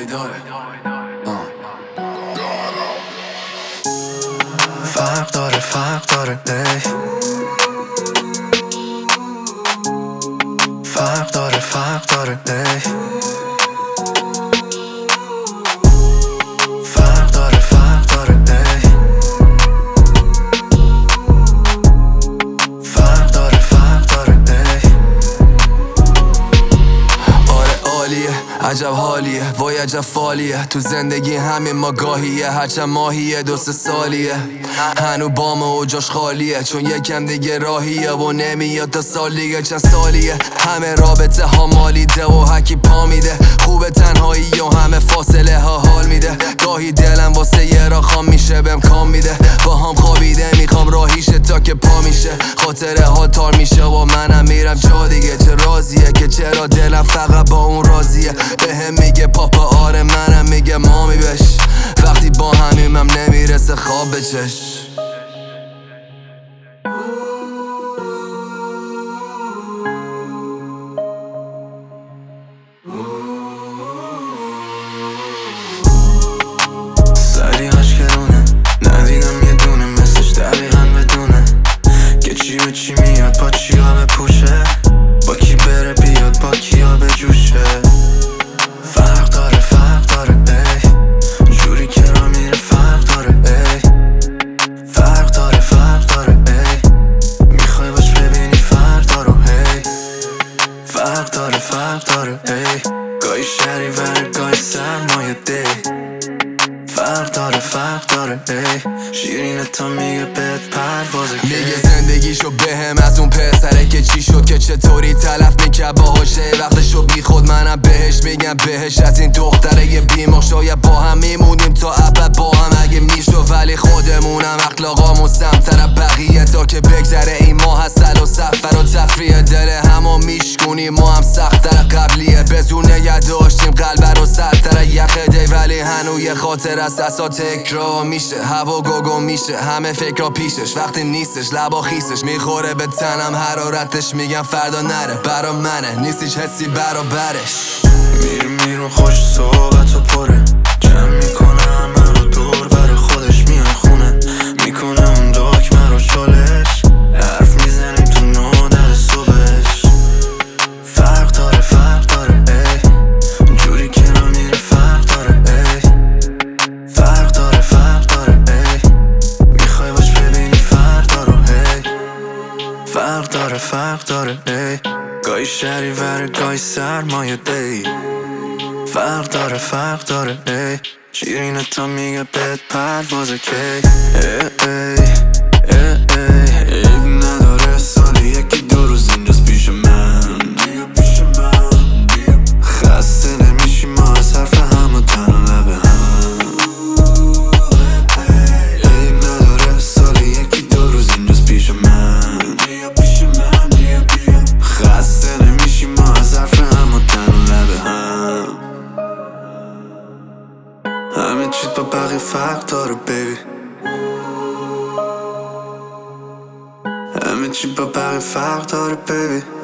داره. فرق داره ای. فرق داره ای. فرق داره ای. فرق داره ای. آره عالیه، عجب حالیه، وای عجب فالیه. تو زندگی همین ما گاهیه، هرچند ماهیه 2-3 سالیه. هنو بامه و جاش خالیه، چون یکم دیگه راهیه و نمیاد تا سال دیگه چند سالیه. همه رابطه ها مالیده و هکی پا میده، خوبه تنهایی و همه فاصله ها حال میده. گاهی دلم واسه یه را خام میشه بهم کام میده، با هم خوابیده میخوام راهیشه تا که پا میشه. خاطره ها تار میشه و منم میرم جا دیگه. چه رازیه که چرا دلم فقط با اون راضیه. بهم میگه پاپا آره، منم میگه مامی بش. وقتی با همیمم نمیرسه خواب بچش. سریعش کرونه ندیدم یه دونه مثلش دقیقا بدونه که چی به چی میاد، با چی ها بپوشه، با کی بره بیاد، با کی ها بجوشه. فرق داره ای. جوری که را میره فرق داره ای. فرق داره ای. میخوای باش ببینی فرق داره هی. فرق داره ای. گاهی شهریور گاهی سرمایه دی. فرق داره ای. شیرینه تا میگه بهت پروازه کی. میگه زندگیشو بهم از اون پسره که چی شد، که چطوری تلف میکرد باهاشه وقتشو بی خود. منم بهش میگم بهش از این دختره یه بیمار. شاید با هم میمونیم تا ابد با هم اگه میشد، ولی خودمونم اخلاقامون سمتر بقیه. تا که بگذره این ماه هستل و سفر و تفریه، دل همو میشکونیم ما هم سختر قبلیه. بزون نگه داشتیم قلب رو سرتر یخه دی، ولی هنو یه خاطر از دستا تکرار میشه. هوا گوگو میشه، همه فکرها پیشش، وقتی نیستش لبا خیسش میخوره به تنم حرارتش. میگم فردا نره برا منه، نیست هیچ حسی برابرش. میرم خوش صحبت و پره، جمع میکنه همه رو دور بر خودش میان خونه. میکنه اون داکمه رو چالش، حرف میزنیم تو 9 صبحش. فرق داره ای. جوری که را میره فرق داره ای. فرق داره ای. میخوای باش ببینی فرق داره هی. فرق داره ای. گاهی شهریور گاهی سرمایه دی. فرق داره ای. شیرینه تا میگه بهت پروازه کی. عیب نداره سالی یکی 2 روز اینجاست پیش من. خسته نمیشی ما از حرف هم و تن و لب هم. عیب نداره سالی یکی 2 روز اینجاست پیش من. خسته نمیشی ما از حرف هم و تن و لب هم. همه چیز با بقیه فرق داره بیبی. همه چی با بقیه فرق داره بیبی.